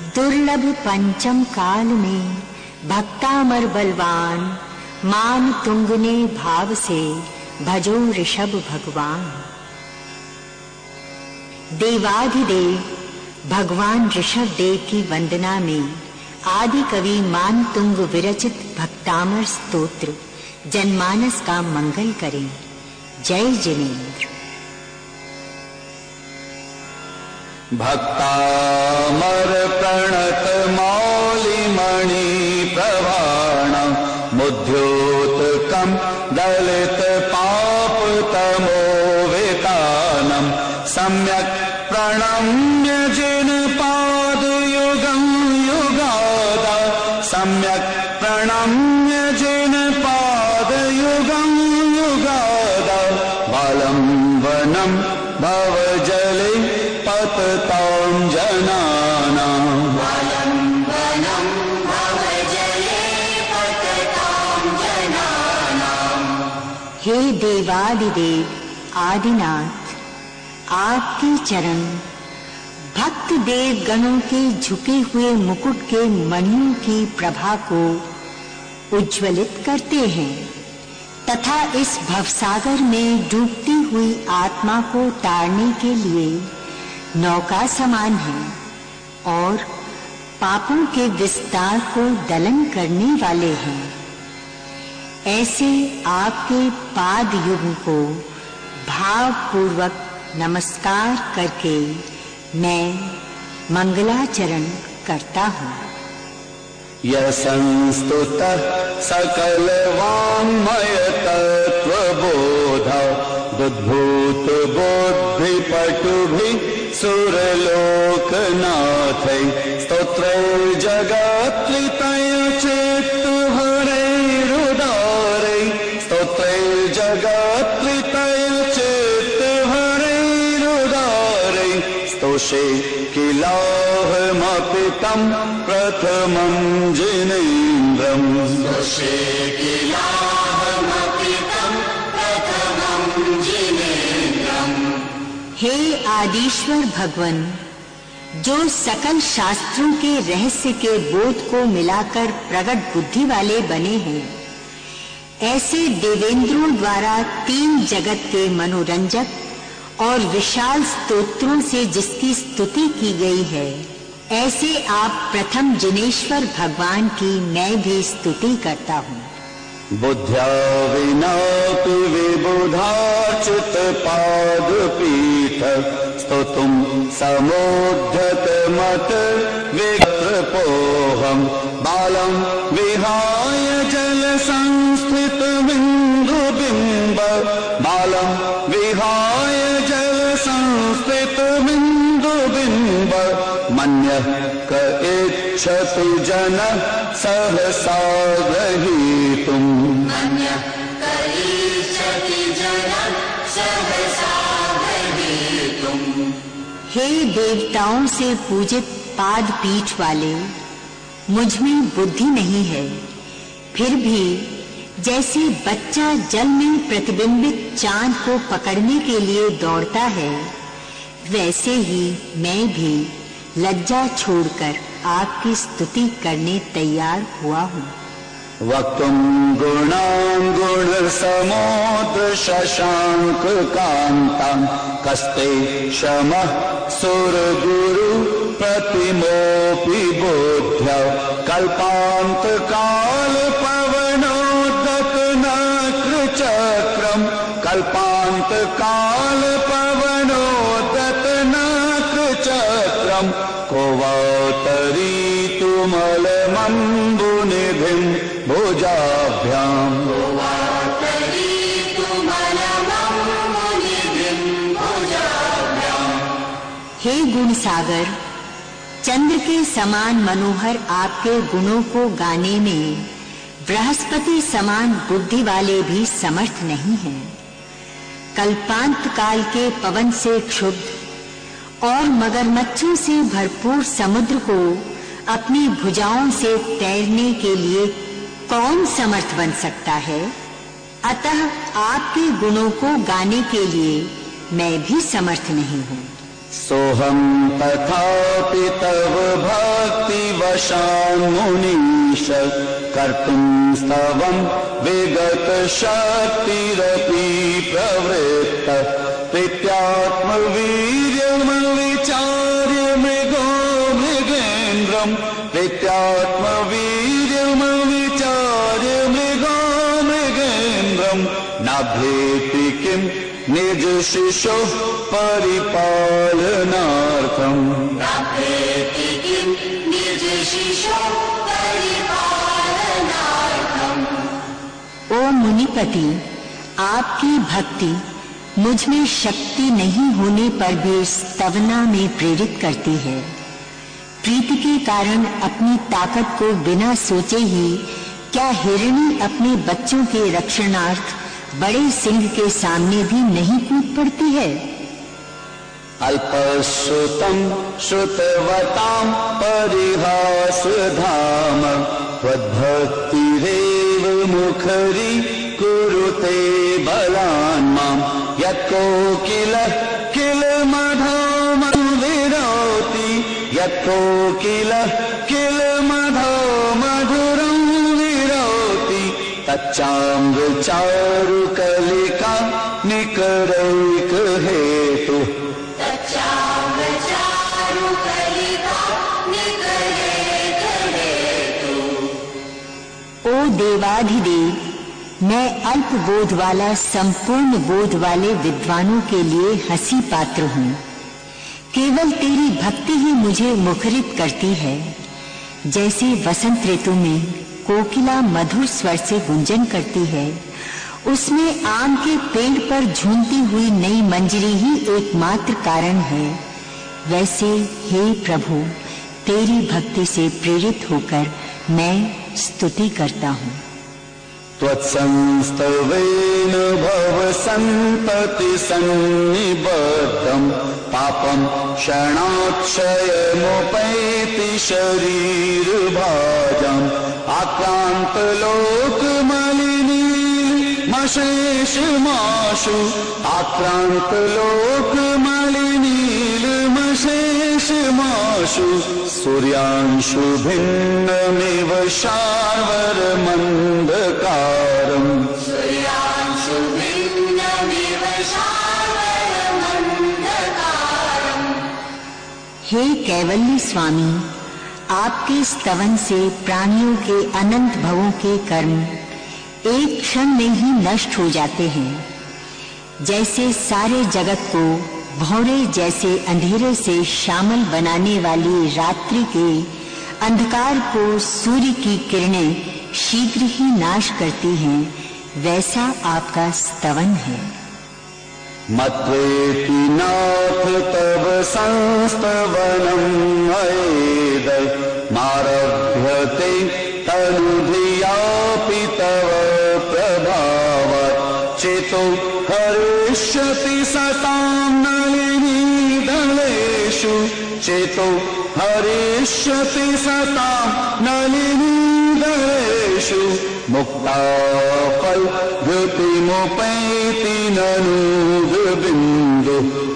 दुर्लभ पंचम काल में भक्तामर बलवान, मान तुंगने भाव से भजो ऋषभ भगवान। देवाधिदेव भगवान ऋषभ देव की वंदना में आदि कवि मान तुंग विरचित भक्तामर स्तोत्र जनमानस का मंगल करें। जय जिनेन्द्र। भक्तामर प्रणत मौलिमणि प्रवाण, मुद्योतकं दलित पाप तमोवितानं, सम्यक् प्रणम्य जिन पाद युगं युगादा, सम्यक् प्रणम्य जिन पाद युगं युगादा, बालंबनं भव जले पततां जनानां, बालंबनं भव जले पततां जनानां। हे देवादिदेव आदिनाथ, आपके चरण भक्त देव गणों के झुके हुए मुकुट के मणियों की प्रभा को उज्ज्वलित करते हैं तथा इस भवसागर में डूबती हुई आत्मा को तारने के लिए नौका समान है और पापों के विस्तार को दलन करने वाले हैं। ऐसे आपके पाद युग को भावपूर्वक नमस्कार करके मैं मंगलाचरण करता हूँ। यः संस्तुतः सकल वाङ्मय तत्त्वबोधा, दुद्भूत बुद्धि पटुभिः सुरलोकनाथैः, स्तोत्रैर्जगत्त्रितय चित्तहरैरुदारैः, स्तोत्रैर्जगत्त्रितय चित्तहरैरुदारैः, स्तोषे किलाहमपि तं प्रथमं जिनेन्द्रम्, स्तोषे किलाहमपि तं प्रथमं जिनेन्द्रम्। हे आदिश्वर भगवन, जो सकल शास्त्रों के रहस्य के बोध को मिलाकर प्रगट बुद्धि वाले बने हैं, ऐसे देवेंद्रों द्वारा तीन जगत के मनोरंजक और विशाल स्तोत्रों से जिसकी स्तुति की गई है, ऐसे आप प्रथम जिनेश्वर भगवान की मैं भी स्तुति करता हूँ। बुद्ध्या विनापि विबुधार्चित पादपीठ, स्तोतुं समुद्धत मत विप्रपोहं, बालं विहाय जल संस्थित बिंदु बिंब, बालं विहाय जल संस्थित बिंदु बिंब, मन्यः क इच्छति जन सहसा ग्रहीतुम्, मन्यः क इच्छति जन सहसा ग्रहीतुम्। हे देवताओं से पूजित पाद पीठ वाले, मुझ में बुद्धि नहीं है, फिर भी जैसे बच्चा जल में प्रतिबिंबित चांद को पकड़ने के लिए दौड़ता है, वैसे ही मैं भी लज्जा छोड़कर आपकी स्तुति करने तैयार हुआ हूँ। वक्तुं गुणान् गुण समुद्र शशांक कांतां, कस्ते क्षमः सुर गुरु प्रतिमोपि बोध्य, कल्पांत काल पवनोदक नक्र चक्रम, कल्पांत काल पवनोदक नक्र चक्रम, को वा तरीतुमलमम्बुनिधिं भुजाभ्याम्, को वा तरीतुमलमम्बुनिधिं भुजाभ्याम्। हे गुण सागर, चंद्र के समान मनोहर आपके गुणों को गाने में बृहस्पति समान बुद्धि वाले भी समर्थ नहीं हैं। कल्पांत काल के पवन से क्षुब्ध और मगरमच्छों से भरपूर समुद्र को अपनी भुजाओं से तैरने के लिए कौन समर्थ बन सकता है? अतः आपके गुणों को गाने के लिए मैं भी समर्थ नहीं हूँ। सोहम तथापि तव भक्ति वशान् मुनीश कर्तुं स्तवं विगत शक्तिरपि प्रवृत्त प्रीत्यात्मवीर्यमविचार्य मृगो मृगेन्द्रम् प्रीत्यात्मवीर्यमविचार्य मृगो मृगेन्द्रम् नाभ्येति किम् निज शिशोः परिपालनार्थम् नाभ्येति किम् निज शिशोः परिपालनार्थम्। ओ मुनिपति, आपकी भक्ति मुझ में शक्ति नहीं होने पर भी स्तवना में प्रेरित करती है। प्रीति के कारण अपनी ताकत को बिना सोचे ही क्या हिरणी अपने बच्चों के रक्षणार्थ बड़े सिंह के सामने भी नहीं कूद पड़ती है? अल्पश्रुतं श्रुतवतां परिहासधाम त्वद्भक्तिरेव मुखरी कुरुते बलान् मां यत्कोकिलः किल मधोमं विरोति यत्कोकिलः किल मधो मधुरं विरोति तच्चाम्रचारुकलिका निकरैक हेतु ओ देवाधिदेव, मैं अल्प बोध वाला संपूर्ण बोध वाले विद्वानों के लिए हंसी पात्र हूँ। केवल तेरी भक्ति ही मुझे मुखरित करती है। जैसे वसंत ऋतु में कोकिला मधुर स्वर से गुंजन करती है, उसमें आम के पेड़ पर झूमती हुई नई मंजरी ही एकमात्र कारण है, वैसे हे प्रभु, तेरी भक्ति से प्रेरित होकर मैं स्तुति करता हूँ। त्वत्संस्तवेन भव संतति सन्निबद्धं पापं क्षणाक्षयमुपैति शरीर भाजम् आक्रांत लोकमलिनी मशेषमाशु आक्रांत लोकमलिनीलमशेषमाशु सूर्यांशु भिन्नमिव शार्वर्मन्धकारम् सूर्यांशु भिन्नमिव शार्वर्मन्धकारम्। हे कैवल्य स्वामी, आपके स्तवन से प्राणियों के अनंत भवों के कर्म एक क्षण में ही नष्ट हो जाते हैं। जैसे सारे जगत को भौरे जैसे अंधेरे से श्यामल बनाने वाली रात्रि के अंधकार को सूर्य की किरणें शीघ्र ही नाश करती हैं, वैसा आपका स्तवन है। मत्वेति नाथ तव संस्तवनम् अयेद मारभ्यते तनुधियापि तव प्रभावात् चेतो हरिष्यति सतां नलिनीदलेषु चेतो हरिष्यति सतां नलिनीदलेषु मुक्ताफलधृतिमुपैति ननूद्बिन्दु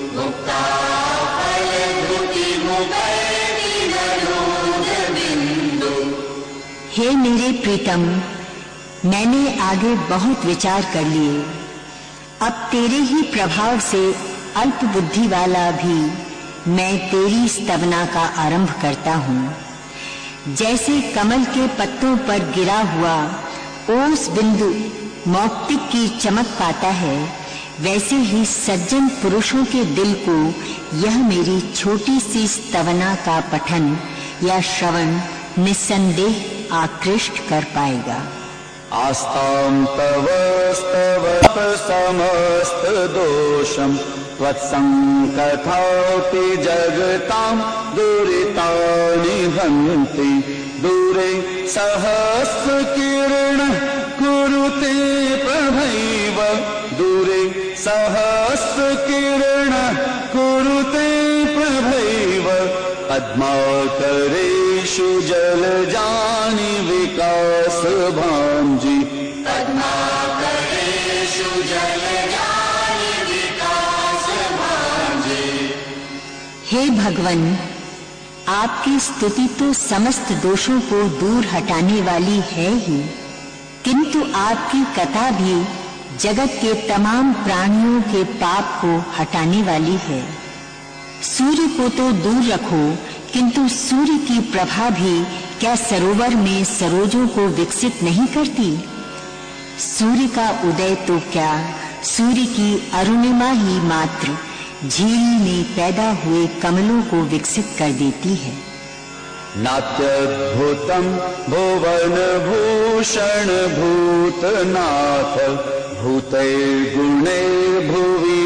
हे मेरे प्रीतम, मैंने आगे बहुत विचार कर लिए। अब तेरे ही प्रभाव से अल्प बुद्धि वाला भी मैं तेरी स्तवना का आरंभ करता हूँ। जैसे कमल के पत्तों पर गिरा हुआ ओस बिंदु मौक्तिक की चमक पाता है, वैसे ही सज्जन पुरुषों के दिल को यह मेरी छोटी सी स्तवना का पठन या श्रवण निस्संदेह आकृष्ट कर पाएगा। आस्तां तव स्तवत समस्त दोषं त्वत्संकथापि जगतां दुरितानि हन्ति दूरे सहस्रकिरणः कुरुते प्रभैव दूरे सहस्रकिरणः कुरुते प्रभैव पद्माकरेषु जलजानि विकासभाञ्जि पद्माकरेषु जलजानि विकासभाञ्जि भगवन, आपकी स्तुति तो समस्त दोषों को दूर हटाने वाली है ही, किंतु आपकी कथा भी जगत के तमाम प्राणियों के पाप को हटाने वाली है। सूर्य को तो दूर रखो, किंतु सूर्य की प्रभा भी क्या सरोवर में सरोजों को विकसित नहीं करती? सूर्य का उदय तो क्या, सूर्य की अरुणिमा ही मात्र झील में पैदा हुए कमलों को विकसित कर देती है। नात्यद्भुतं भुवन भूषण भूतनाथ भूतैर्गुणैर्भुवि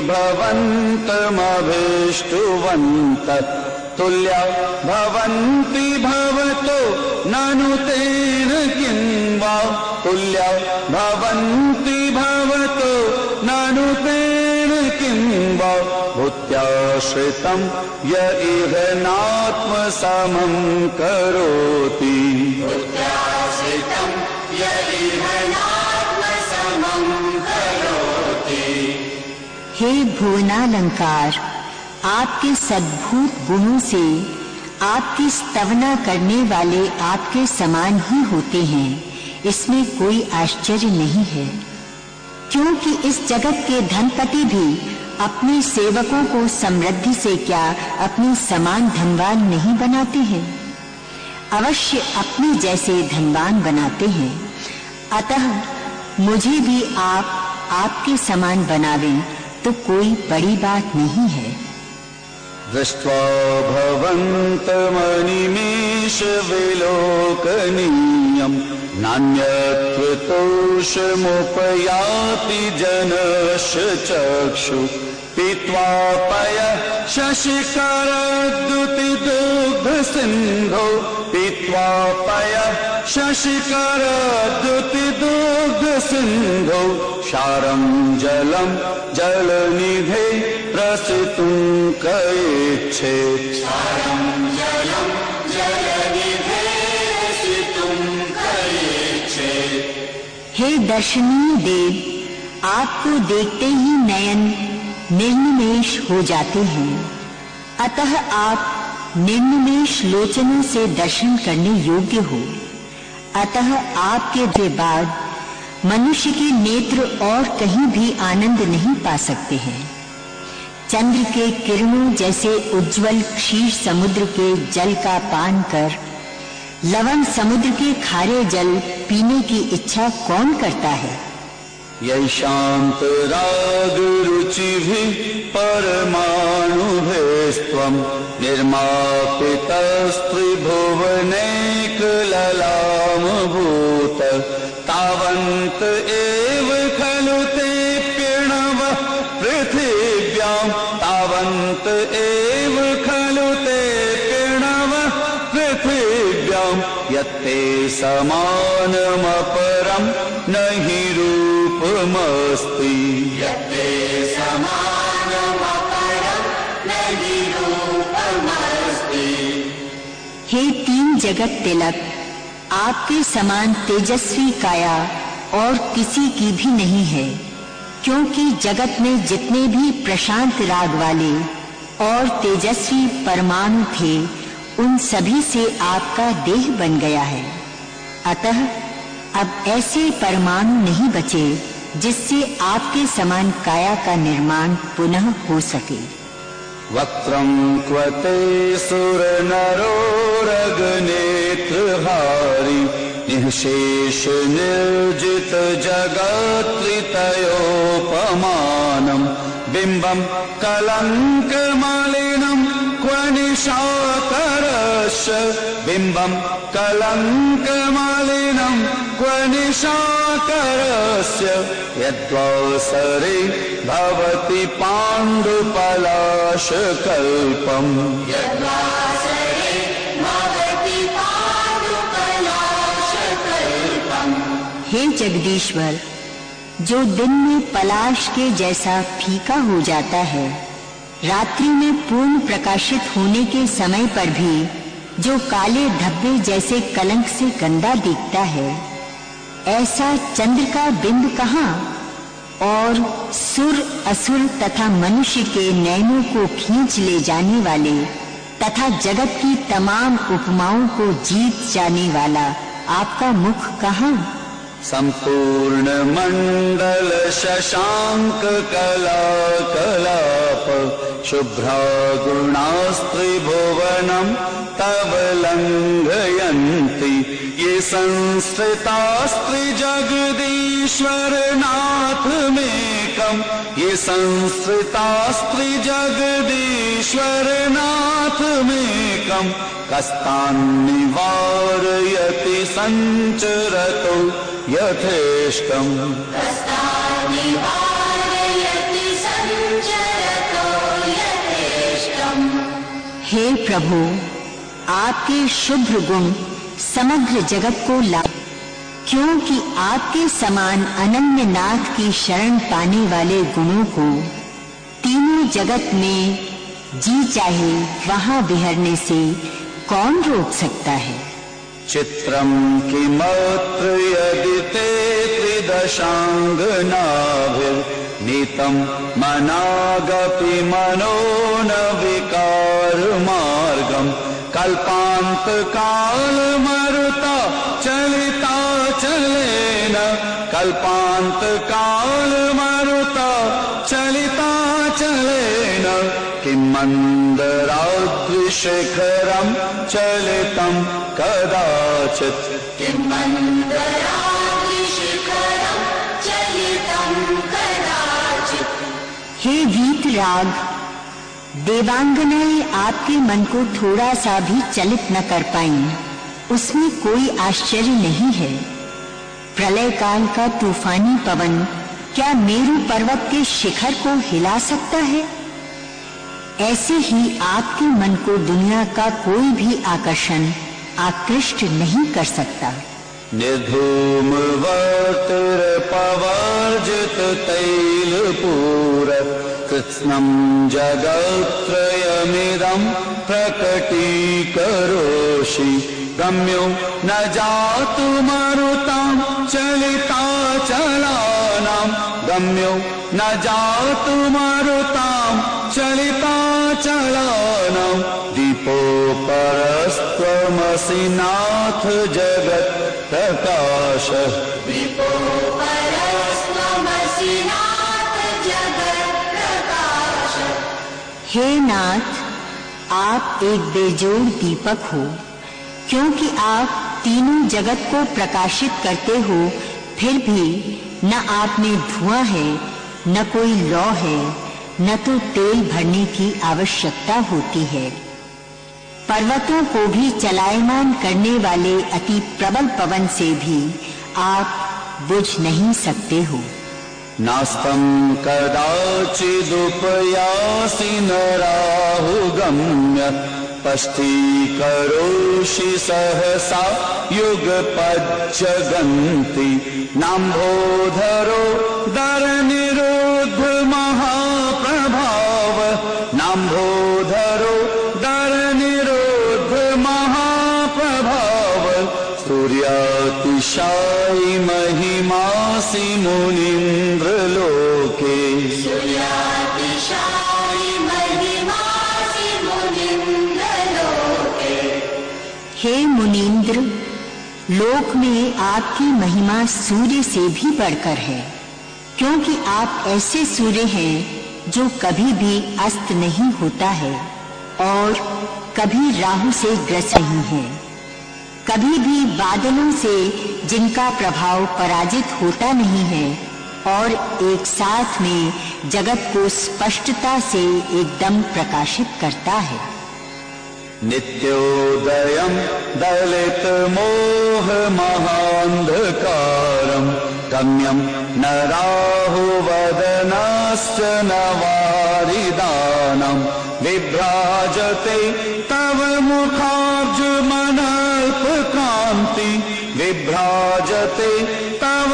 भवन्तमभीष्टुवन्त तुल्या भवन्ति भवतो ननु तेन किं वा तुल्या भवन्ति भवतो ननु तेन किं वा भूत्याश्रितं य इह नात्मसमं करोति भूत्याश्रितं य इह नात्मसमं करोति। हे भुवनालंकार, आपके सद्भूत गुणों से आपकी स्तवना करने वाले आपके समान ही होते हैं, इसमें कोई आश्चर्य नहीं है, क्योंकि इस जगत के धनपति भी अपने सेवकों को समृद्धि से क्या अपने समान धनवान नहीं बनाते हैं, अवश्य अपने जैसे धनवान बनाते हैं। अतः मुझे भी आप आपके समान बनावें तो कोई बड़ी बात नहीं है। दृष्ट्वा भवन्तमनिमेष विलोकनीयम् नान्यत्कृतोषमुपयाति जनस्य चक्षु पीत्वा पय शशिकरद्युतिदुग्धसिन्धौ पीत्वा पय शशिकरद्युतिदुग्धसिन्धौ क्षारं जलं जलनिधे प्रसितुं कयेच्छेत् क्षारं जलं जलनिधे प्रसितुं कयेच्छेत्। हे दर्शनीय देव, आपको देखते ही नयन निर्निमेष हो जाते हैं, अतः आप निर्निमेष लोचनों से दर्शन करने योग्य हो। अतः आपके बाद मनुष्य के नेत्र और कहीं भी आनंद नहीं पा सकते हैं। चंद्र के किरणों जैसे उज्जवल क्षीर समुद्र के जल का पान कर लवण समुद्र के खारे जल पीने की इच्छा कौन करता है? यैषान्तरागरुचिभिः परमाणुभिस्त्वं निर्मापितस्त्रिभुवनैकललामभूत तावन्त एव खलु ते प्रणवः पृथिव्यां तावन्त एव खलु ते प्रणवः पृथिव्यां यत्ते समानमपरं न हि रूपमस्ति यत्ते समानमपरं न हि रूपमस्ति। हे तीन जगत तिलक, आपके समान तेजस्वी काया और किसी की भी नहीं है, क्योंकि जगत में जितने भी प्रशांत राग वाले और तेजस्वी परमाणु थे, उन सभी से आपका देह बन गया है। अतः अब ऐसे परमाणु नहीं बचे जिससे आपके समान काया का निर्माण पुनः हो सके। वक्त्रं क्वते सुरनरोरगनेत्रहारी निःशेष निर्जित जगत्त्रितयोपमानं बिम्बं कलङ्कमालिनं क्व निशाकरस्य बिम्बं कलङ्कमालिनं क्व निशाकरस्य यद्वासरे भवति पाण्डुपलाशकल्पम् यद्वासरे भवति पाण्डुपलाशकल्पम्। हे जगदीश्वर, जो दिन में पलाश के जैसा फीका हो जाता है, रात्रि में पूर्ण प्रकाशित होने के समय पर भी जो काले धब्बे जैसे कलंक से गंदा दिखता है, ऐसा चंद्र का बिंब कहाँ? और सुर असुर तथा मनुष्य के नयनों को खींच ले जाने वाले तथा जगत की तमाम उपमाओं को जीत जाने वाला आपका मुख कहाँ? संपूर्ण मंडल शशांक कला कलाप शुभ्रा गुणास्त्रिभुवनम तव लंघयन्ति ये संस्कृतास्त्रि जगदीश्वर नाथ मेकम ये संस्कृतास्त्रि जगदीश्वर नाथ मेकम कस्तान्निवारयति संचरतो यथेष्टम कस्तान्निवारयति संचरतो यथेष्टम। हे प्रभु, आपके शुभ्र गुण समग्र जगत को ला, क्योंकि आपके समान अनन्य नाथ की शरण पाने वाले गुणों को तीनों जगत में जी चाहे वहां विहरने से कौन रोक सकता है? चित्रम किमत्र यदि ते त्रिदशांगनाभिर्नीतं मनागपि मनो न विकार मार्गम कल्पांत काल मरुता चलिता चलेन कल्पांत काल मरुता चलिता चलेन किं मंदराद्रिशिखरं चलितं कदाचित् किं मंदराद्रिशिखरं चलितं कदाचित्। हे वीतराग, देवांगनाएं आपके मन को थोड़ा सा भी चलित न कर पाईं, उसमें कोई आश्चर्य नहीं है। प्रलय काल का तूफानी पवन क्या मेरु पर्वत के शिखर को हिला सकता है? ऐसे ही आपके मन को दुनिया का कोई भी आकर्षण आकृष्ट नहीं कर सकता। निर्धूम वर्तिर पवर्जित तैलपूर कृत्स्नं जगत्त्रयमिदं प्रकटीकरोषि गम्यो न जातु मरुतां चलिता चलानां गम्यो न जातु मरुतां चलिता चलानां दीपोपरस्त्वमसि नाथ जगत् प्रकाशः दीपोपरस्त्वमसि नाथ जगत् प्रकाशः। हे नाथ, आप एक बेजोड़ दीपक हो, क्योंकि आप तीनों जगत को प्रकाशित करते हो, फिर भी न आप में धुआं है, न कोई लौ है, न तो तेल भरने की आवश्यकता होती है। पर्वतों को भी चलायमान करने वाले अति प्रबल पवन से भी आप बुझ नहीं सकते हो। नास्तं कदाचिदुपयासि नराहुगम्य पष्टीकरोषि सहसा युगपज्जगन्ति नाम्भोधरो दरनिरुद्ध महाप्रभाव नाम्भोधरो दरनिरुद्ध महाप्रभाव सूर्यातिशायि महिमासि मुनीन्द्रलोके सूर्यातिशायि महिमासि मुनीन्द्रलोके। हे मुनीन्द्र, लोक में आपकी महिमा सूर्य से भी बढ़कर है, क्योंकि आप ऐसे सूर्य हैं जो कभी भी अस्त नहीं होता है और कभी राहु से ग्रस्त नहीं है, कभी भी बादलों से जिनका प्रभाव पराजित होता नहीं है और एक साथ में जगत को स्पष्टता से एकदम प्रकाशित करता है। नित्योदयं दलित मोह महान्धकारं गम्यं न राहुवदनश्च न वारिदानं विभ्राजते तव मुखाब्जमनल्पकान्ति विभ्राजते तव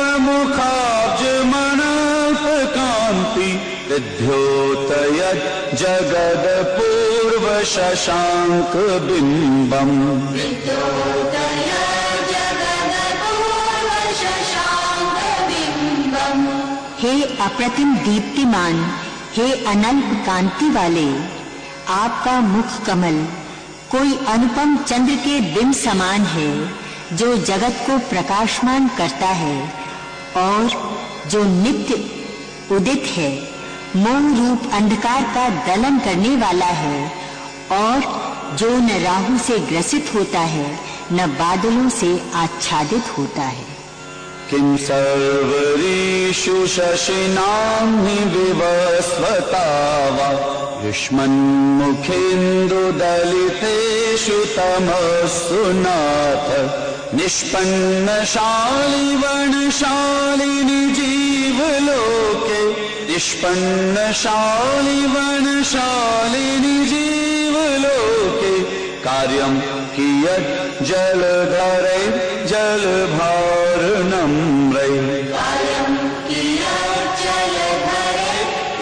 मुखाब्जमनल्पकान्ति विद्योतयत् जगदपूर्व शशांक बिंबम हे अप्रतिम दीप्तिमान, हे अनल्प कांति वाले, आपका मुख कमल कोई अनुपम चंद्र के बिंब समान है जो जगत को प्रकाशमान करता है और जो नित्य उदित है, मोह रूप अंधकार का दलन करने वाला है और जो न राहु से ग्रसित होता है न बादलों से आच्छादित होता है। किं सर्वरीषु शशिनां हि विवस्वता वा युष्मन्मुखेन्दु दलितेषु तमस्सु नाथ निष्पन्नशाली वनशालिनि जीवलोके निष्पन्नशाली वनशालिनि जीवलोके कार्यं कियत् जलधरे जलभारणम्रै कार्यं कियत् जलधरे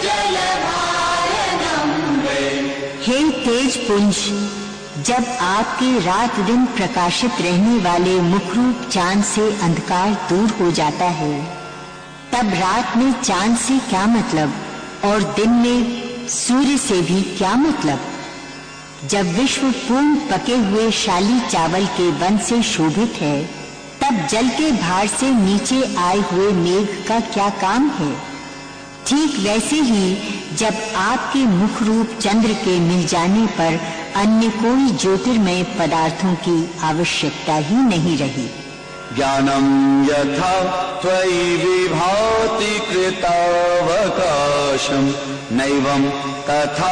जलभारणम्रै। हे तेज पुंज, जब आपके रात दिन प्रकाशित रहने वाले मुखरूप चांद से अंधकार दूर हो जाता है, तब रात में चांद से क्या मतलब और दिन में सूर्य से भी क्या मतलब। जब विश्व पूर्ण पके हुए शाली चावल के वन से शोभित है, तब जल के भार से नीचे आए हुए मेघ का क्या काम है। ठीक वैसे ही जब आपके मुख रूप चंद्र के मिल जाने पर अन्य कोई ज्योतिर्मय पदार्थों की आवश्यकता ही नहीं रही। ज्ञानं यथा त्वयि विभाति कृतावकाशं नैवं तथा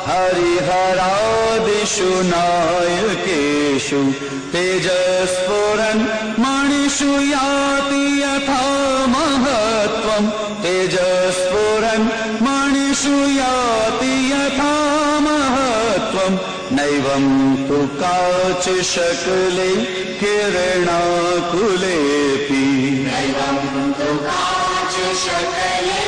हरिहरादिषु नायकेषु तेजस्फुरन् मणिषु याति यथा महत्त्वं तेजस्फुरन् मणिषु याति यथा महत्त्वं नैवं तु काचित् शकले किरणाकुलेऽपि नैवं तु काचित् शकले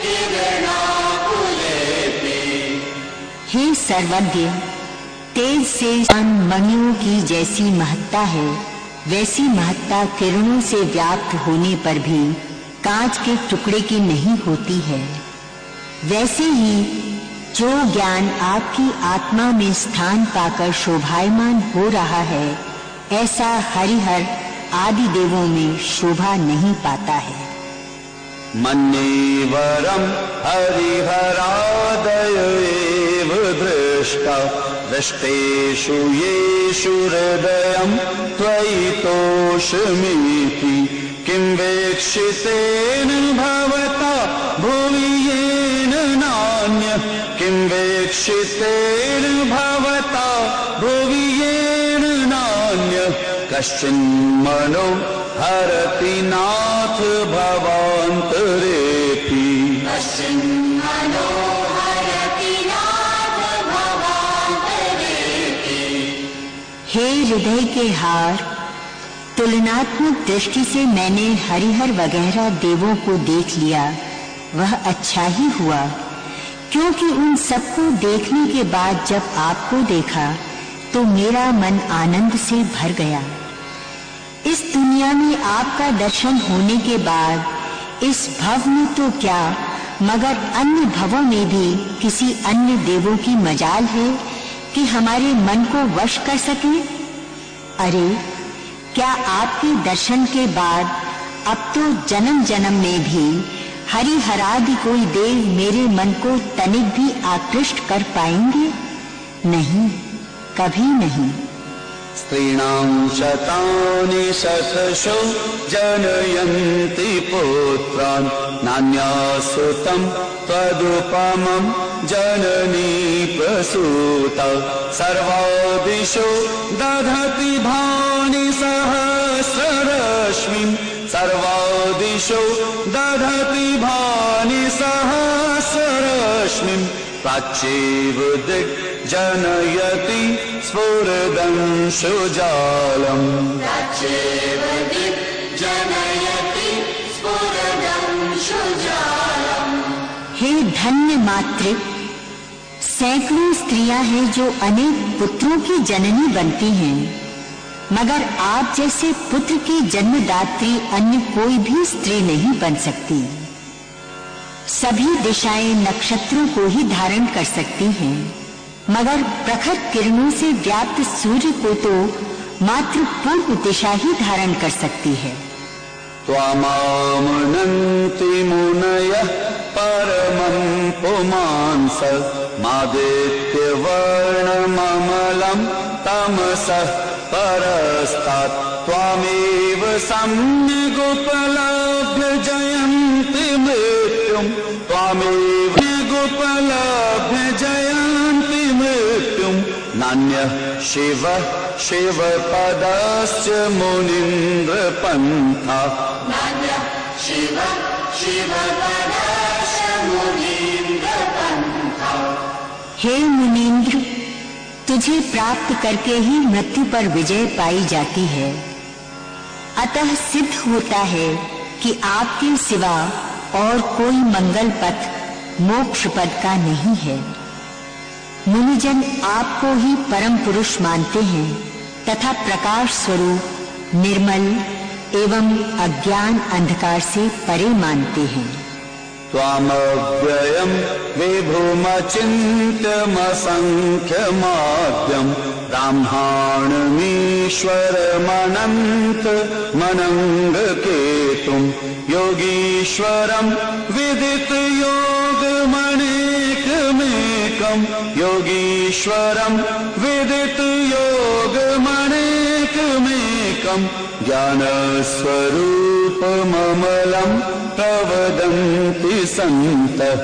किरणाकुलेऽपि। हे सर्वज्ञ, तेज से मणियों की जैसी महत्ता है, वैसी महत्ता किरणों से व्याप्त होने पर भी कांच के टुकड़े की नहीं होती है। वैसे ही जो ज्ञान आपकी आत्मा में स्थान पाकर शोभायमान हो रहा है, ऐसा हरिहर आदि देवों में शोभा नहीं पाता है। मन्ये वरं हरिहरादय एव दृष्टा दृष्टेषु येषु हृदयं त्वयि तोषमिति किं वेक्षितेन भवता भुवि येन नान्य किं वेक्षितेन भवता भुवि येन नान्य कश्चिन्मनो हरति नाथ भवान्तरेऽपि कश्चिन्मनो हरति नाथ भवान्तरेऽपि। हे हृदय के हार, तुलनात्मक दृष्टि से मैंने हरिहर वगैरह देवों को देख लिया, वह अच्छा ही हुआ, क्योंकि उन सबको देखने के बाद जब आपको देखा तो मेरा मन आनंद से भर गया। इस दुनिया में आपका दर्शन होने के बाद इस भव में तो क्या, मगर अन्य भवों में भी किसी अन्य देवों की मजाल है कि हमारे मन को वश कर सके। अरे, क्या आपके दर्शन के बाद अब तो जन्म जन्म में भी हरिहरादि कोई देव मेरे मन को तनिक भी आकृष्ट कर पाएंगे? नहीं, कभी नहीं। स्त्रीणां शतानि शतशो जनयन्ति पुत्रान् नान्यासुतं त्वदुपमं जननी प्रसूता सर्वादिशो दधति भानि सहस्ररश्मिं सर्वादिशो दधति भानि सहस्ररश्मिं प्राच्येव दिग्जनयति स्फुरदंशुजालम् प्राच्येव दिग्जनयति स्फुरदंशुजालम्। हे धन्य मातृ, सैकड़ों स्त्रियां हैं जो अनेक पुत्रों की जननी बनती हैं, मगर आप जैसे पुत्र की जन्मदात्री अन्य कोई भी स्त्री नहीं बन सकती। सभी दिशाएं नक्षत्रों को ही धारण कर सकती हैं, मगर प्रखर किरणों से व्याप्त सूर्य को तो मात्र पूर्व दिशा ही धारण कर सकती है। त्वामामनन्ति मुनयः परमं पुमांस मादित्यवर्णममलं तमसः परस्तात् त्वामेव सम्यगुपलभ्य जयन्ति मृत्युं त्वामेव गुपलभ्य जयन्ति मृत्युं नान्यः शिवः शिवपदस्य मुनीन्द्रपन्था नान्यः शिवः शिवपदस्य मुनीन्द्रपन्था। हे मुनीन्द्र, तुझे प्राप्त करके ही मृत्यु पर विजय पाई जाती है। अतः सिद्ध होता है कि आपके सिवा और कोई मंगल पथ मोक्ष पद का नहीं है। मुनिजन आपको ही परम पुरुष मानते हैं तथा प्रकाश स्वरूप निर्मल एवं अज्ञान अंधकार से परे मानते हैं। त्वामव्ययं विभुमचिन्त्यमसंख्यमाद्यं ब्राह्मणमीश्वरमनन्तमनङ्गकेतुं योगीश्वरं विदितयोगमनेकमेकं योगीश्वरं विदितयोगमनेकमेकं ज्ञानस्वरूपममलं प्रवदन्ति सन्तः।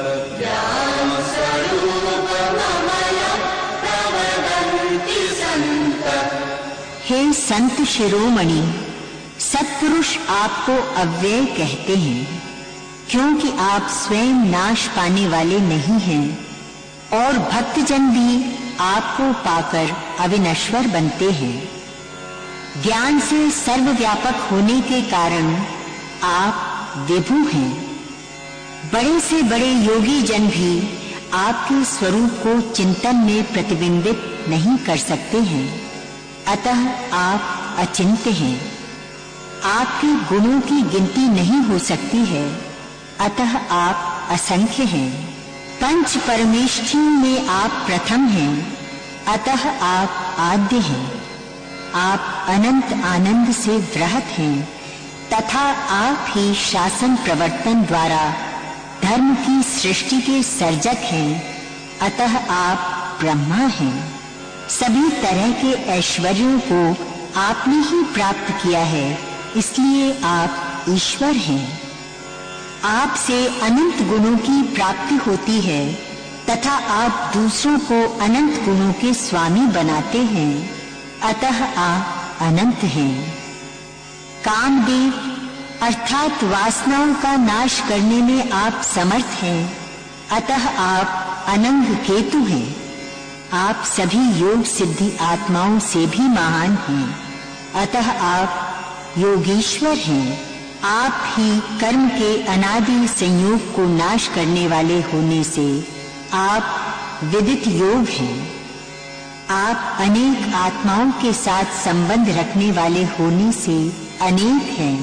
हे संत शिरोमणि, सत्पुरुष आपको अव्यय कहते हैं क्योंकि आप स्वयं नाश पाने वाले नहीं हैं और भक्तजन भी आपको पाकर अविनश्वर बनते हैं। ज्ञान से सर्वव्यापक होने के कारण आप विभु हैं। बड़े से बड़े योगी जन भी आपके स्वरूप को चिंतन में प्रतिबिंबित नहीं कर सकते हैं। अतः आप अचिंत्य हैं। आपके गुणों की गिनती नहीं हो सकती है। अतः आप असंख्य हैं। पंच परमेष्ठियों में आप प्रथम हैं। अतः आप आद्य हैं। आप अनंत आनंद से वृहत हैं तथा आप ही शासन प्रवर्तन द्वारा धर्म की सृष्टि के सर्जक हैं। अतः आप ब्रह्मा हैं। सभी तरह के ऐश्वर्यों को आपने ही प्राप्त किया है, इसलिए आप ईश्वर हैं। आपसे अनंत गुणों की प्राप्ति होती है तथा आप दूसरों को अनंत गुणों के स्वामी बनाते हैं। अतः आप अनंत हैं। कामदेव अर्थात वासनाओं का नाश करने में आप समर्थ हैं। अतः आप अनंग केतु हैं। आप सभी योग सिद्धि आत्माओं से भी महान हैं। अतः आप योगीश्वर हैं। आप ही कर्म के अनादि संयोग को नाश करने वाले होने से आप विदित योग हैं। आप अनेक आत्माओं के साथ संबंध रखने वाले होने से अनेक हैं।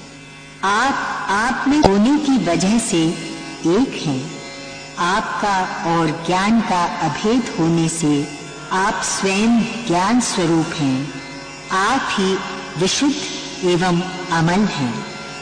आप में होने की वजह से एक हैं। आपका और ज्ञान का अभेद होने से आप स्वयं ज्ञान स्वरूप हैं। आप ही विशुद्ध एवं अमल हैं।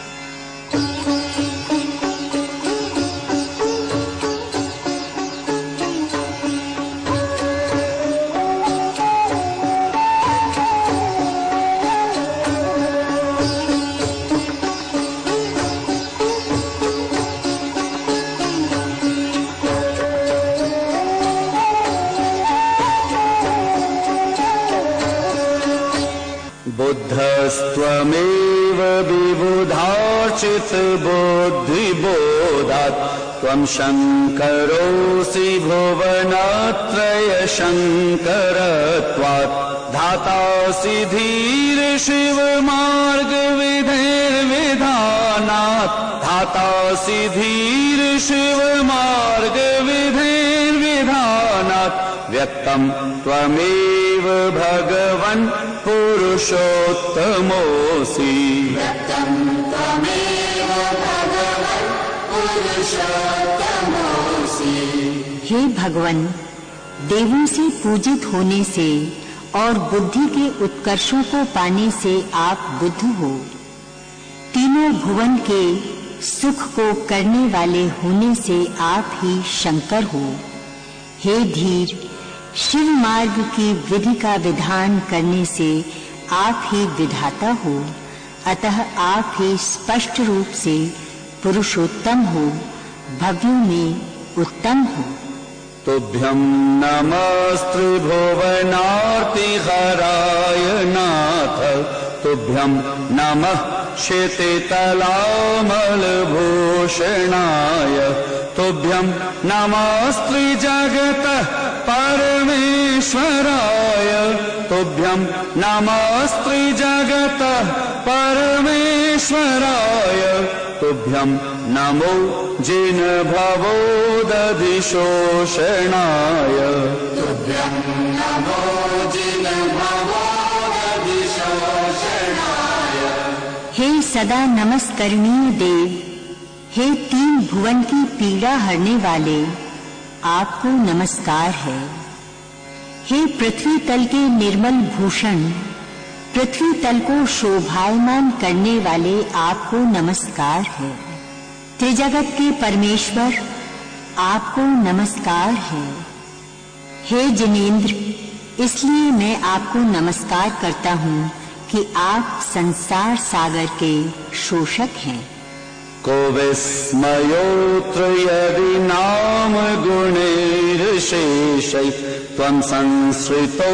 बुद्धस्त्वमेव विबुधार्चित बुद्धिबोधात् त्वं शङ्करोऽसि भुवनत्रय शङ्करत्वात् धातासि धीर शिव मार्ग विधेर्विधानात् धातासि धीर शिव मार्ग विधेर्विधानात् व्यक्तं त्वमेव भगवन् पुरुषोत्तमोऽसि। व्यक्तं त्वमेव भगवन् पुरुषोत्तमोऽसि। हे भगवन, देवों से पूजित होने से और बुद्धि के उत्कर्षों को पाने से आप बुद्ध हो। तीनों भुवन के सुख को करने वाले होने से आप ही शंकर हो। हे धीर, शिव मार्ग की विधि का विधान करने से आप ही विधाता हो, अतः आप ही स्पष्ट रूप से पुरुषोत्तम हो, भव्यों में उत्तम हो। तुभ्यं नमस्त्रिभुवनार्तिहराय नाथ, तुभ्यं नमः क्षितितलामलभूषणाय, तुभ्यं नमस्त्रिजगतः परमेश्वराय, तुभ्यं नमस्त्रिजगतः परमेश्वराय, तुभ्यं नमो जिनभवो दधिशोषणाय, तुभ्यं नमो जिनभवो दधिशोषणाय। हे सदा नमस्करणीय देव, हे तीन भुवन की पीड़ा हरने वाले, आपको नमस्कार है। हे पृथ्वी तल के निर्मल भूषण, पृथ्वी तल को शोभायमान करने वाले, आपको नमस्कार है। त्रिजगत के परमेश्वर, आपको नमस्कार है। हे जिनेंद्र, इसलिए मैं आपको नमस्कार करता हूँ कि आप संसार सागर के शोषक हैं। को विस्मयोऽत्र यदि नाम गुणैर्शेषैः त्वं संश्रितो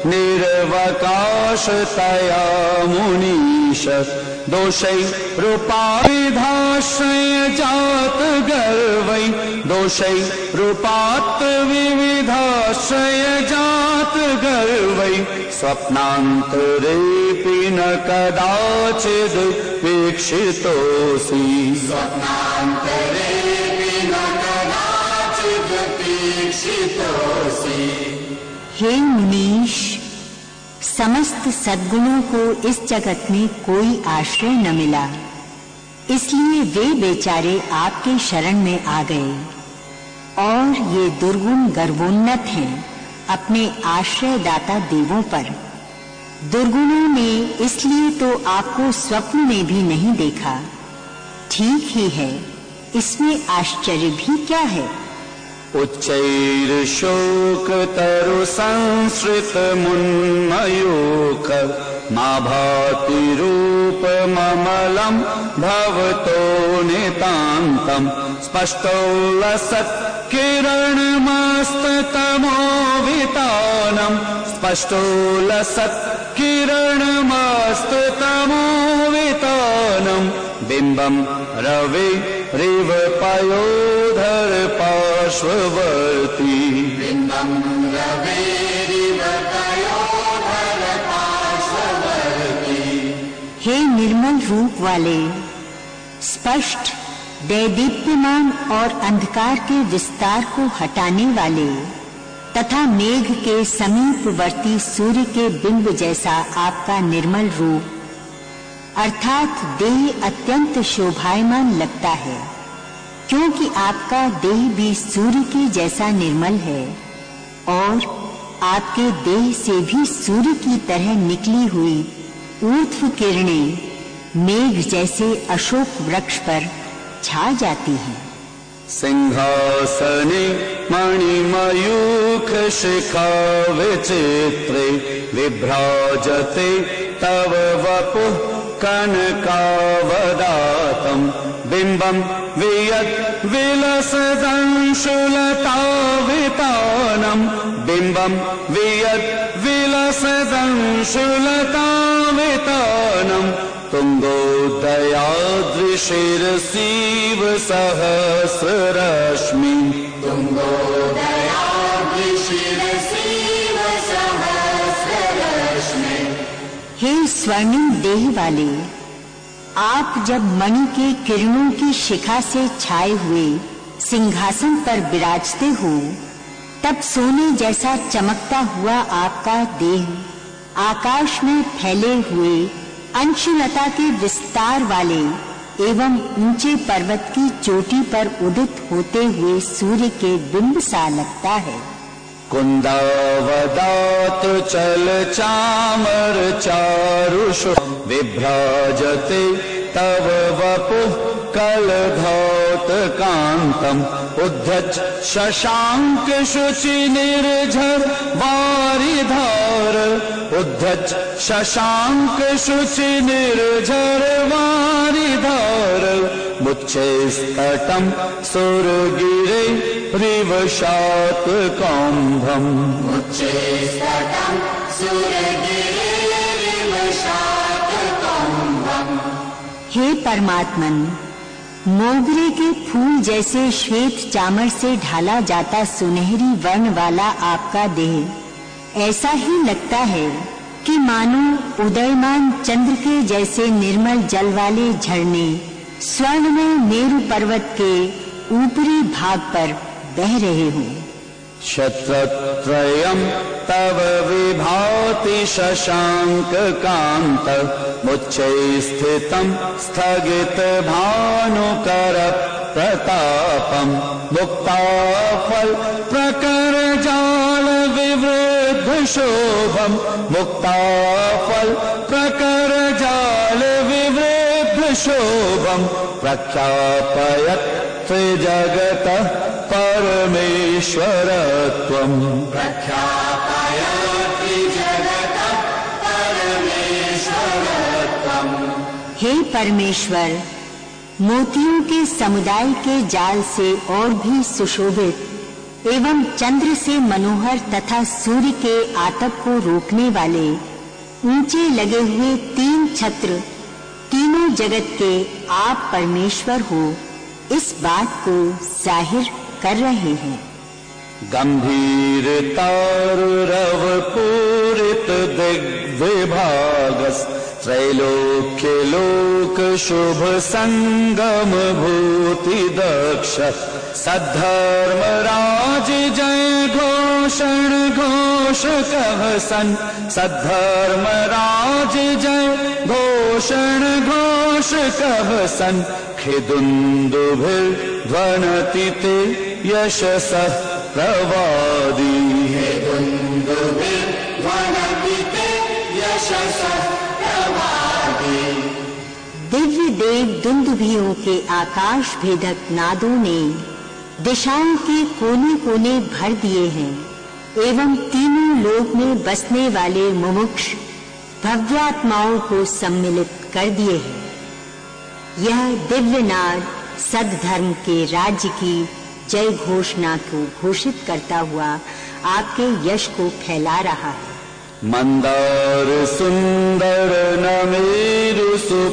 निर्वकाशतया मुनीश, दोषै रूपाविधाश्रय जात गर्वै, दोषै रूपात् विविधाश्रय जात गर्वै, स्वप्नान्तरेऽपि न कदाचिद् वीक्षितोऽसि, स्वप्नान्तरेऽपि न कदाचिद् वीक्षितोऽसि। हे मुनीश, समस्त सद्गुणों को इस जगत में कोई आश्रय न मिला, इसलिए वे बेचारे आपके शरण में आ गए, और ये दुर्गुण गर्वोन्नत हैं अपने आश्रयदाता देवों पर। दुर्गुणों ने इसलिए तो आपको स्वप्न में भी नहीं देखा। ठीक ही है, इसमें आश्चर्य भी क्या है। उच्चैर्शोकतरुसंसृतमुन्मयूख मा भाति रूपममलं भवतो नितान्तं, स्पष्टो लसत् किरणमस्ततमोवितानं, स्पष्टो लसत् किरणमस्ततमोवितानं, बिम्बं रविरिव पयोधर पार्श्ववर्ती, बिम्बं रविरिव पयोधर पार्श्ववर्ती। हे निर्मल रूप वाले, स्पष्ट दैदीप्यमान और अंधकार के विस्तार को हटाने वाले तथा मेघ के समीपवर्ती सूर्य के बिंब जैसा आपका निर्मल रूप, अर्थात देह अत्यंत शोभायमान लगता है, क्योंकि आपका देह भी सूर्य के जैसा निर्मल है, और आपके देह से भी सूर्य की तरह निकली हुई ऊर्ध्व किरणें मेघ जैसे अशोक वृक्ष पर छा जाती हैं। सिंहासने मणिमयूख शिखा विचित्रे, विभ्राजते तव वपुः कनकावदातं, बिम्बं वियत् विलसदंशुलतावितानं, बिम्बं वियत् विलसदंशुलतावितानं, तुङ्गोदयादृशिरसीव सहस्ररश्मि, तुङ्गोदयादृशिरसीव सहस्ररश्मि। हे स्वर्णिम देह वाले, आप जब मणि के किरणों की शिखा से छाए हुए सिंहासन पर विराजते हो, तब सोने जैसा चमकता हुआ आपका देह आकाश में फैले हुए अंशुलता के विस्तार वाले एवं ऊंचे पर्वत की चोटी पर उदित होते हुए सूर्य के बिंब सा लगता है। कुन्दावदात चल चामर चारुषु विभ्राजते तव वपुः कलधौत कान्तम् उद्धच शशांक शुचि निर्झर वारिधार उद्धच शशांक शुचि निर्झर वारिधार मुच्चैस्तटं सुरगिरे रिवशात कौम्भम् मुच्चैस्तटं सुरगिरे रिवशात कौम्भम्। हे परमात्मन, मोगरे के फूल जैसे श्वेत चामर से ढाला जाता सुनहरी वर्ण वाला आपका देह ऐसा ही लगता है कि मानो उदयमान चंद्र के जैसे निर्मल जल वाले झरने स्वर्णमय मेरु पर्वत के ऊपरी भाग पर बह रहे हों। शत्रत्रयं तव विभाति शशांक कांत मुच्चै स्थितं स्थगित भानुकर प्रतापं मुक्ताफल प्रकर जाल विवृद्ध शोभं मुक्ताफल प्रकर जाल विवृद्ध शोभं प्रख्यापयत् त्रिजगतः परमेश्वरत्वम् प्रख्यापयत् त्रिजगतः परमेश्वरत्वम्। हे परमेश्वर, मोतियों के समुदाय के जाल से और भी सुशोभित एवं चंद्र से मनोहर तथा सूर्य के आतप को रोकने वाले ऊंचे लगे हुए 3 छत्र तीनों जगत के आप परमेश्वर हो, इस बात को जाहिर कर रहे हैं। गंभीर तारुरव पूरित दिग्विभागस् त्रैलोक्य लोक शुभ संगम भूति दक्ष सद्धर्म राज जय घोषण घोष कह सन सद्धर्म राज जय घोषण घोष कह सन खिदुन्दुभिर्ध्वनति ते यशसः प्रवादी खिदुन्दुभिर्ध्वनति ते यशसः प्रवादी। दिव्य देव दुंदुभियों के आकाश भेदक नादों ने दिशाओं के कोने कोने भर दिए हैं एवं तीनों लोक में बसने वाले मुमुक्ष भव्यात्माओं को सम्मिलित कर दिए हैं। यह दिव्य नाद सद्धर्म के राज्य की जय घोषणा को घोषित करता हुआ आपके यश को फैला रहा है। मंदार सुंदर नमेरु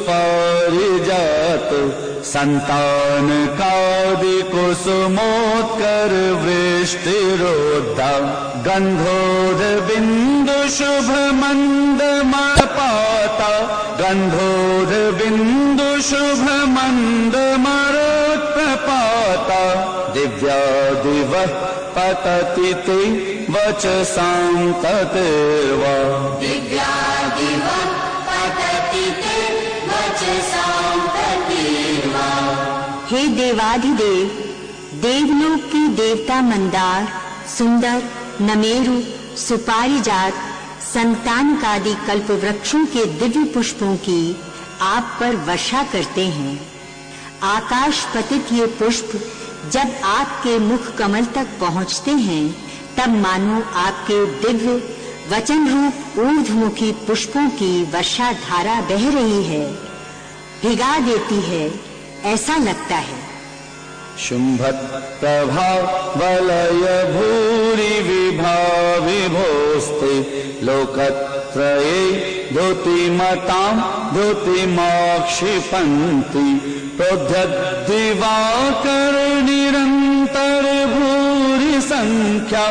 सुपारिजात संतान कादि कुसुमोत्कर वृष्टिरोद्धा गंधोध बिंदु शुभ मंद मरपाता गंधोध बिंदु शुभ मंद मरोत्पाता दिव्या दिव पतति ते वचसां ततिर्वा दिव्यादिव पतति ते वचसां ततिर्वा। हे देवाधिदेव, देवलोक के देवता मंदार सुंदर नमेरु सुपारिजात संतानकादि कल्प वृक्षों के दिव्य पुष्पों की आप पर वर्षा करते हैं। आकाश पतित ये पुष्प जब आपके मुख कमल तक पहुंचते हैं तब मानो आपके दिव्य वचन रूप ऊर्ध्वमुखी पुष्पों की वर्षा धारा बह रही है, भिगा देती है, ऐसा लगता है। शुंभत प्रभा वलय भूरि विभाविभोस्ते लोकत्रये धोतिमतां धोतिमाक्षिपन्ति प्रोद्यद्दिवाकर निरन्तर भूरि संख्या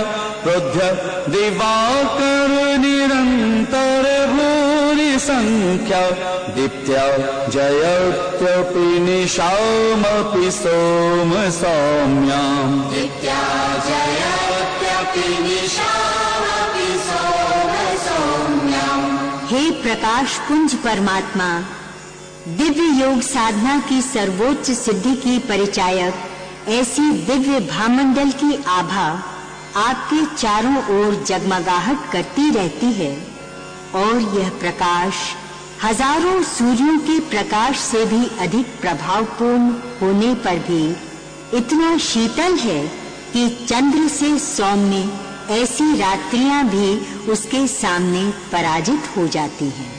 प्रोद्यद्दिवाकर निरन्तर भूरि संख्या दीप्त्या जयत्यपि निशामपि सोम सौम्याम् दीप्त्या जयत्यपि निशामपि सोम सौम्याम्। हे प्रकाश पुंज परमात्मा, दिव्य योग साधना की सर्वोच्च सिद्धि की परिचायक ऐसी दिव्य भामंडल की आभा आपके चारों ओर जगमगाहट करती रहती है और यह प्रकाश हजारों सूर्यों के प्रकाश से भी अधिक प्रभावपूर्ण होने पर भी इतना शीतल है कि चंद्र से सौम्य ऐसी रात्रियां भी उसके सामने पराजित हो जाती हैं।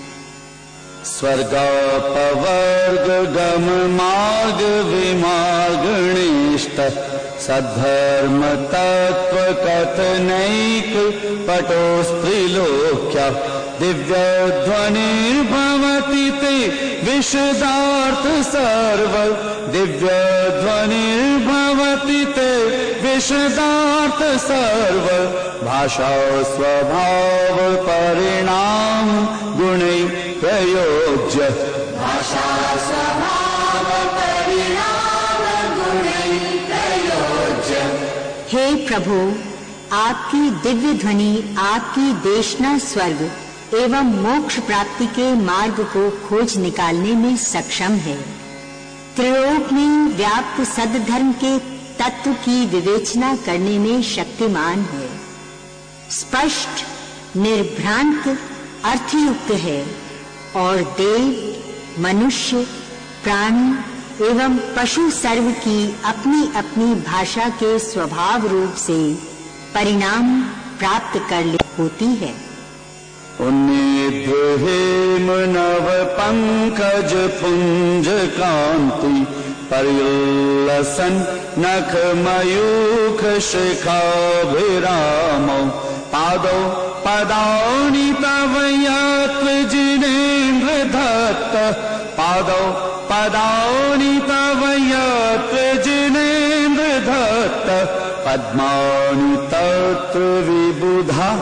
स्वर्गापवर्ग गम मार्ग विमार्गणिष्ठ सद्धर्म तत्व कथनैक पटोस्त्रिलोक्या दिव्य ध्वनिर्भवति ते विशदार्थ सर्व दिव्य ध्वनिर्भवति ते विशदार्थ सर्व भाषा स्वभाव परिणाम गुणै प्रयोज्य भाषा स्वभाव परिणाम गुणै प्रयोज्य। हे प्रभु, आपकी दिव्य ध्वनि आपकी देशना स्वर्ग एवं मोक्ष प्राप्ति के मार्ग को खोज निकालने में सक्षम है। त्रिलोक में व्याप्त सद्धर्म के तत्व की विवेचना करने में शक्तिमान है, स्पष्ट निर्भ्रांत अर्थयुक्त है और देव, मनुष्य, प्राणी एवं पशु सर्व की अपनी अपनी भाषा के स्वभाव रूप से परिणाम प्राप्त कर होती है। उन्निद्र हेम नव पंकज पुंज कांति पर्युल्लसन नख मयूख शिखाभिरामौ पादौ पदानि तव यत्र जिनेन्द्र दत्त पादौ पदानि तव यत्र जिनेन्द्र दत्त पद्मानि तत्र विबुधा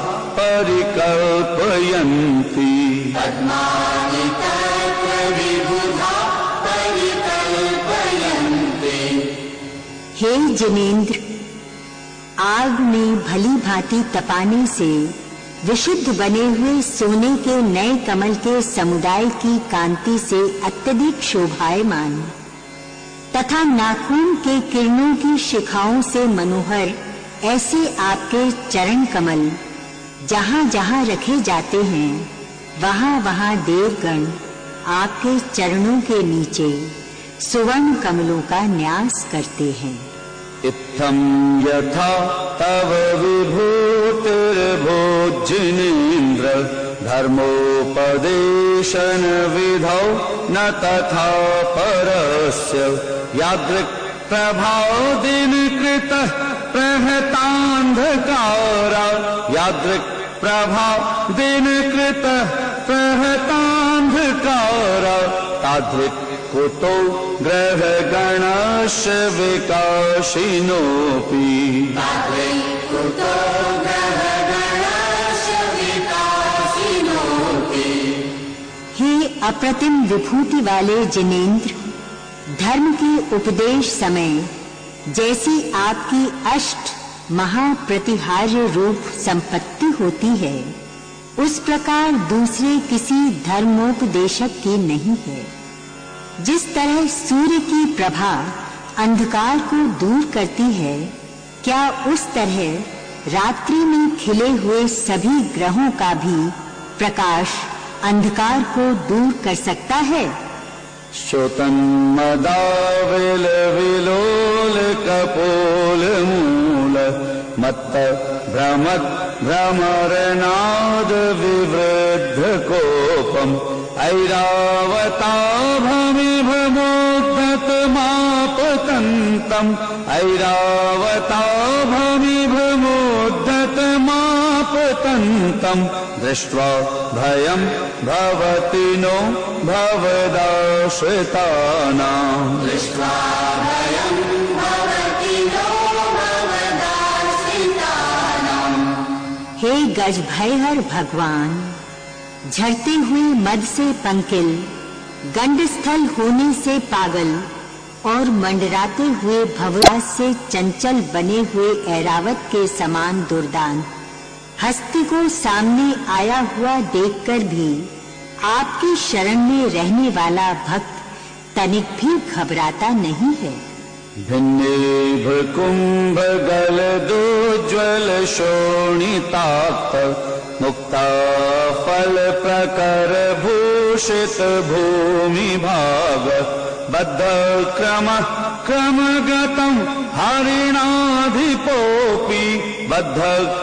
परिकल्पयन्ति पद्मानि तत्र विबुधा परिकल्पयन्ति। हे जिनेन्द्र, आग में भली भांति तपाने से विशुद्ध बने हुए सोने के नए कमल के समुदाय की कांति से अत्यधिक शोभायमान तथा नाखून के किरणों की शिखाओं से मनोहर ऐसे आपके चरण कमल जहाँ जहाँ रखे जाते हैं वहाँ वहाँ देवगण आपके चरणों के नीचे सुवर्ण कमलों का न्यास करते हैं। इत्थं यथा तव विभूतिर्भोजनेन्द्र धर्मोपदेशन विधौ न तथा परस्य यादृक् प्रभाव दिन कृत प्रहतान्धकारा यादृक् प्रभाव दिन कृत प्रहतान्धकारा तादृक् कुतो ग्रह गणस्य विकाशिनोऽपि कुतो ग्रह गणस्य विकाशिनोऽपि। हे अप्रतिम विभूति वाले जिनेन्द्र, धर्म के उपदेश समय जैसी आपकी अष्ट महाप्रतिहार्य रूप संपत्ति होती है, उस प्रकार दूसरे किसी धर्मोपदेशक की नहीं है। जिस तरह सूर्य की प्रभा अंधकार को दूर करती है, क्या उस तरह रात्रि में खिले हुए सभी ग्रहों का भी प्रकाश अंधकार को दूर कर सकता है? श्रोतन्मदाविल विलोल कपोल मूल मत्त भ्रमद भ्रमरनाद विवृद्ध कोपम ऐरावताभमिभमोद्धत मापतन्तं ऐरावताभमिभमोद्धत मापतन्तं दृष्ट्वा भयं भवति नो भवदाश्रितानां दृष्ट्वा भयं भवति नो भवदाश्रितानां। हे गज भयहर भगवान, झरते हुए मद से पंकिल, गंडस्थल होने से पागल और मंडराते हुए भवराज से चंचल बने हुए ऐरावत के समान दुर्दान हस्ती को सामने आया हुआ देखकर भी आपकी शरण में रहने वाला भक्त तनिक भी घबराता नहीं है। भिन्नेभ कुम्भगलदोज्ज्वल शोणिताक्ष मुक्ता फल प्रकर भूषित भूमि भाग बद्ध क्रमगतं हरिणाधिपोऽपि बद्ध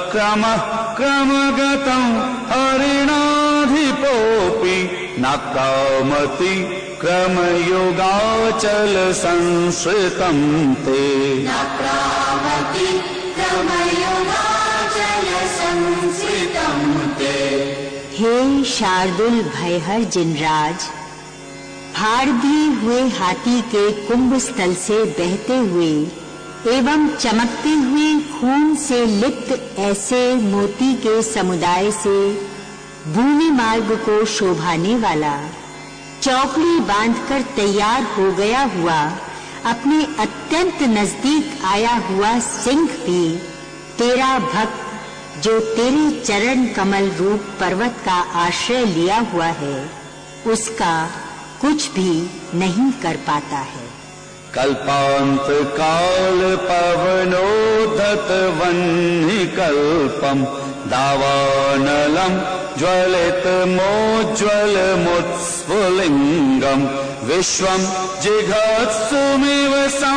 क्रमगतं हरिणाधिपोऽपि नाकामति क्रमयुगाचल संश्रितं ते नाक्रामति क्रमयुगाचल संश्रितं ते। हे शार्दुल भयहर जिनराज, फाड़ दिए हुए हाथी के कुंभ स्थल से बहते हुए एवं चमकते हुए खून से लिप्त ऐसे मोती के समुदाय से भूमि मार्ग को शोभाने वाला, चौकड़ी बांधकर तैयार हो गया हुआ, अपने अत्यंत नजदीक आया हुआ सिंह भी तेरा भक्त जो तेरे चरण कमल रूप पर्वत का आश्रय लिया हुआ है, उसका कुछ भी नहीं कर पाता है। कल्पांत काल पवनोद्धत वह्निकल्पम दावानलम ज्वलित मोज्ज्वल मुत्स्फुलिंगम विश्वम जिघत्सुमिव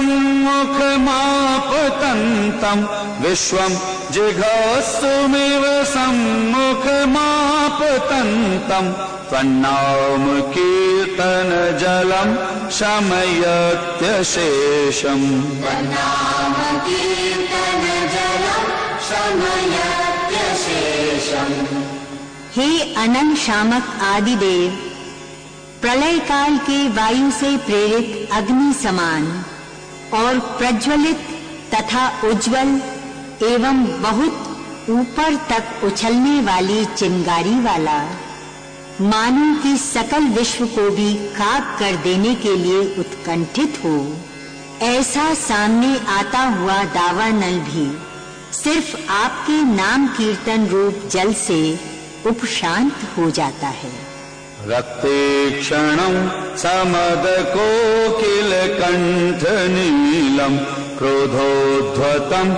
सम्मुखमापतन्तं विश्वम जिघत्सुमिव सम्मुखमापतन्तं त्वन्नाम कीर्तन जलम शमयत्यशेषम् त्वन्नाम कीर्तन जलम शमयत्यशेषम्। हे अनंत शामक आदिदेव, प्रलय काल के वायु से प्रेरित अग्नि समान और प्रज्वलित तथा उज्जवल एवं बहुत ऊपर तक उछलने वाली चिंगारी वाला, मानो कि सकल विश्व को भी खाक कर देने के लिए उत्कंठित हो, ऐसा सामने आता हुआ दावानल भी सिर्फ आपके नाम कीर्तन रूप जल से उपशांत हो जाता है। रक्तेक्षणं समदकोकिल कंठ नीलम क्रोधोद्धतं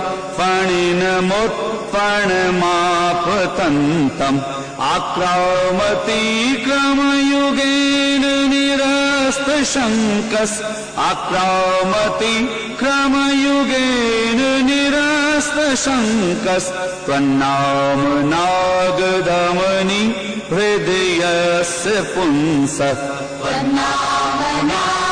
फणिनमुत्फणमापतन्तं आक्रामति क्रमयुगेन निरस्तशङ्कस् आक्रामति क्रमयुगेन निरस्तशङ्कस् त्वन्नाम नागदमनि हृदयस्य पुंसः त्वन्नाम